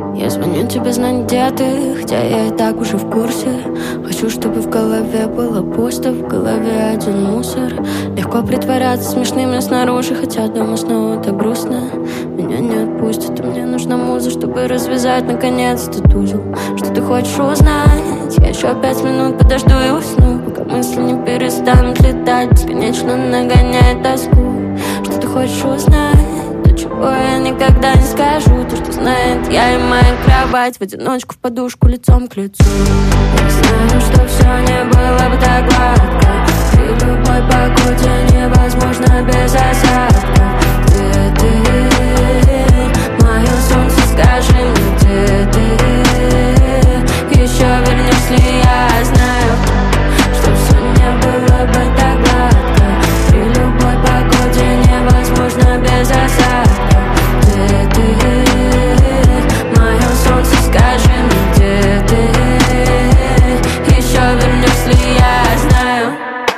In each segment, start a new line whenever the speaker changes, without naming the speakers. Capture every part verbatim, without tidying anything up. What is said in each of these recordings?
Я звоню тебе знать, где ты, хотя я и так уже в курсе. Хочу, чтобы в голове было пусто, в голове один мусор. Легко притворяться смешными снаружи, хотя дома снова так грустно. Меня не отпустит, и мне нужна муза, чтобы развязать наконец этот узел. Что ты хочешь узнать? Я еще пять минут подожду и усну, пока мысли не перестанут летать, бесконечно нагоняет тоску. Что ты хочешь узнать? Чего я никогда не скажу, то, что знает я и моя кровать. В одиночку в подушку лицом к лицу. Я знаю, что все не было бы так гладко. При любой погоде невозможно без осадка. Где ты, мое солнце, скажи мне, где ты? Еще вернешь ли я? Знаю, что все не было бы так гладко. При любой погоде невозможно без осадка. Где ты, мое солнце, скажи мне, где ты? Еще вернешь ли я? Знаю.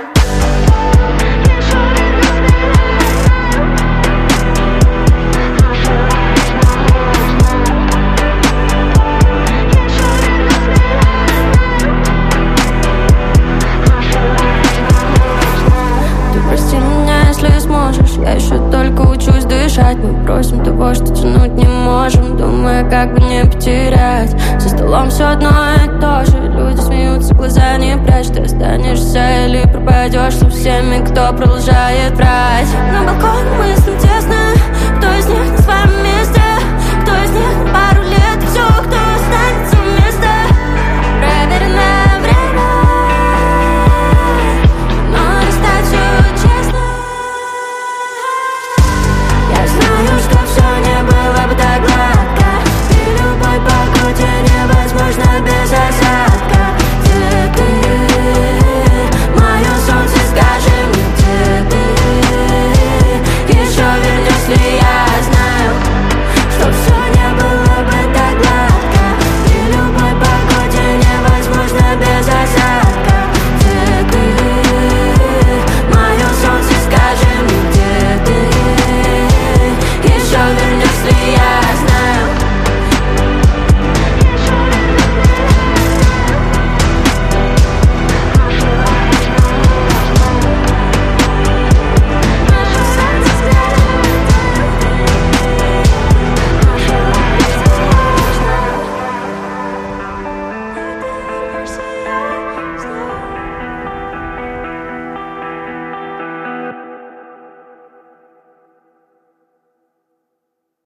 Ты прости меня, если сможешь. Я еще только учусь дышать. Мы просим того, что тянуть не можем, думая, как бы не потерять. За столом все одно и то же. Люди смеются, глаза не прячь. Ты останешься или пропадешь со всеми, кто продолжает врать. На балконе мыслям тесно. Кто из них с вами?